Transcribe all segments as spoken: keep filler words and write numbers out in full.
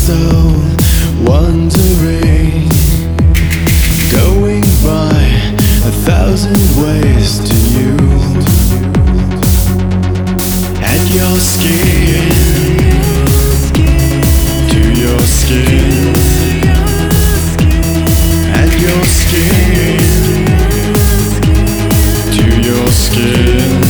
soul, wandering, going by a thousand ways to you. At your skin, to your skin, at your skin, to your skin.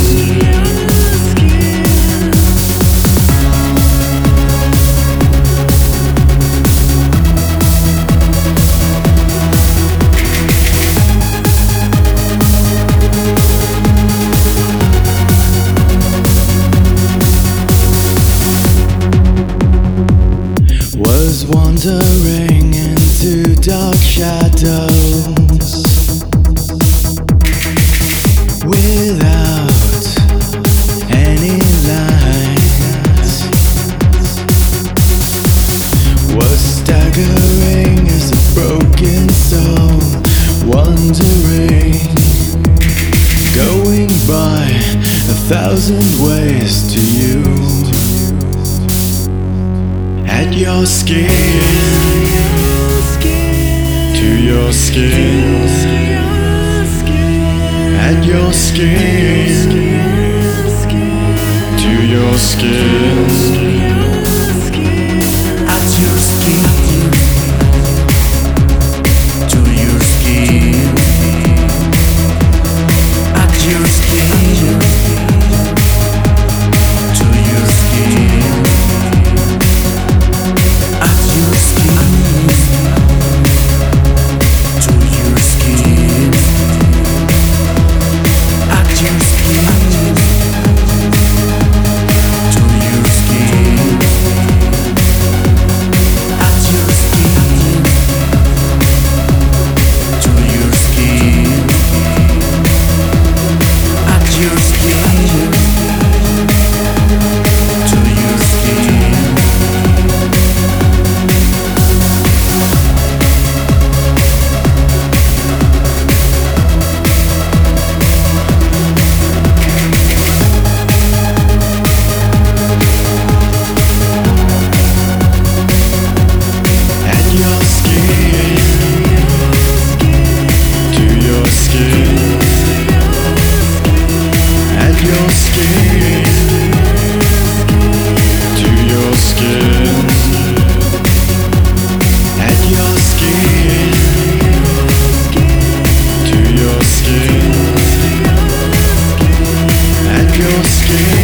Was wandering into dark shadows without any light. Was staggering as a broken soul, wandering, going by a thousand ways to you. At your skin, to your skin, at your skin, to your skin, at your skin, to your skin, at your skin, to your skin. Your skin, to your skin, at your skin, to your skin, at your skin.